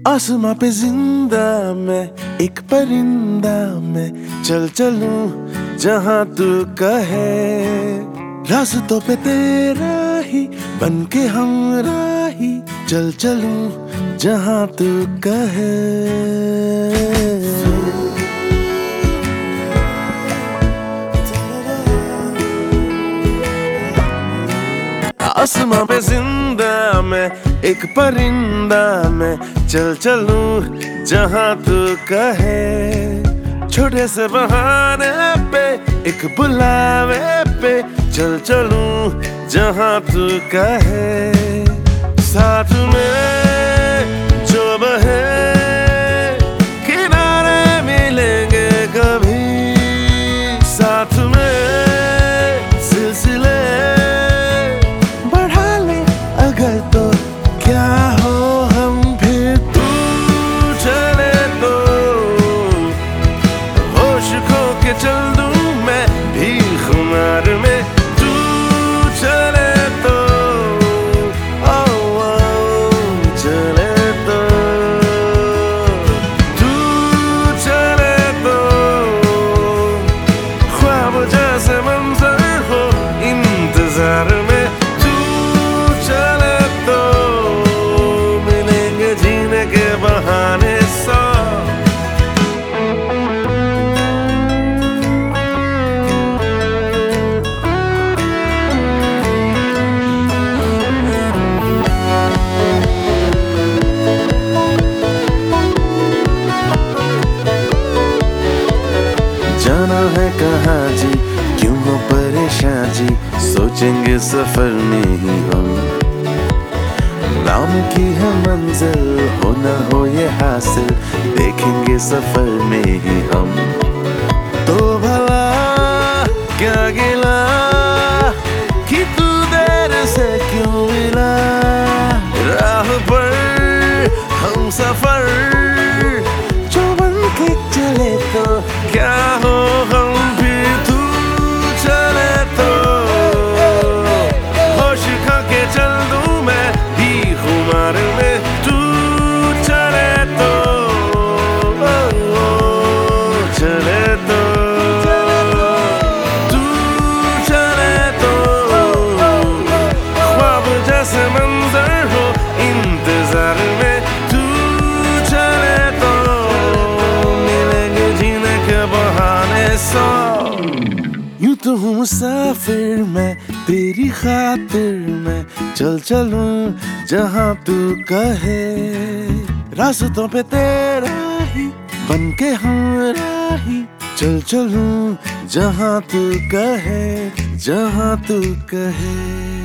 आसमां पे जिंदा मैं एक परिंदा मैं चल चलूं जहां तू कहे। रास्तों पे तेरा ही बन के हमराही चल चलूं जहां तू कहे। आसमां पे जिंदा मैं एक परिंदा मैं चल चलूं जहां तू कहे। छोटे से बहाने पे एक बुलावे पे चल चलूं जहां तू कहे। साथ में जो बहे किनारे मिलेंगे कभी, साथ में सिलसिले बढ़ा ले अगर तो क्या हो हम फिर तू चले तो होश खो के चल दूं मैं भी खुमार में। तू चले तो ओ चले तो तू चले तो ख्वाब जैसे मंजर हो इंतजार में। बहाने सौ जाना है कहाँ जी क्यों हो परेशान जी, सोचेंगे सफर में ही हम। नाम की है मंजिल हो न हो ये हासिल, देखेंगे सफर में ही हम। तो भला क्या गिला कि तू देर से क्यों मिला, राह पर हम सफर जो बन के चले तो क्या हो हम फिर तू चले तो होश खा के चल दूं मैं खुमार में। तू चले तो चले तो तू चले तो ख्वाब जैसे मंजर हो इंतजार में। तू चले तो मिलेंगे जीने के बहाने सौ। यूं तो हूँ मुसाफिर मैं तेरी खातिर मैं चल चलूं जहां तू कहे। रास्तों पे तेरा ही बन के हमराही चल चलूं जहां तू कहे, जहां तू कहे।